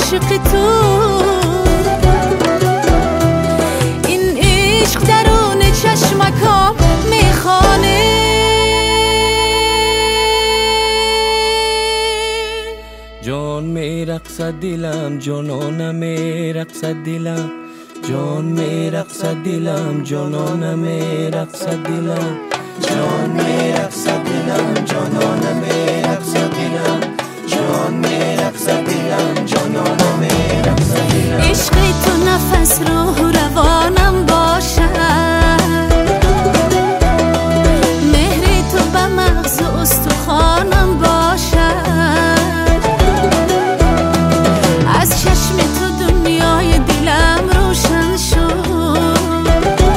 عاشق تو، این عشق درون چشمکام میخوانه. جان میرقصد دلم جانانم میرقصد دلم، جان میرقصد دلم جانانم میرقصد دلم، جان میرقصد دلم جانانم میرقصد دلم، جان میرقصد دلم جانانم میرقصد دلم. عشق تو نفس روح و روانم باشد، مهر تو به مغز و استخوانم باشد، از چشم تو دنیای دلم روشن شد،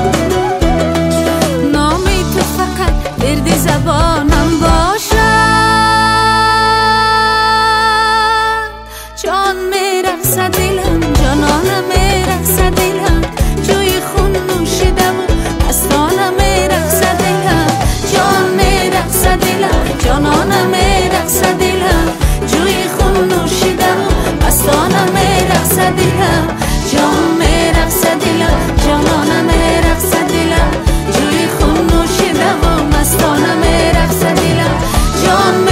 نام تو فقط ورد زبانم باشد. جان میرقصد دلم جانانم میرقصد دلم، جوی خون نوشیده و مستانم میرقصد دلم. جان میرقصد دلم جانانم میرقصد دلم، جوی خون نوشیده و مستانم میرقصد دلم. جان میرقصد دلم جانانم میرقصد دلم، جوی خون نوشیده و مستانم میرقصد دلم. جان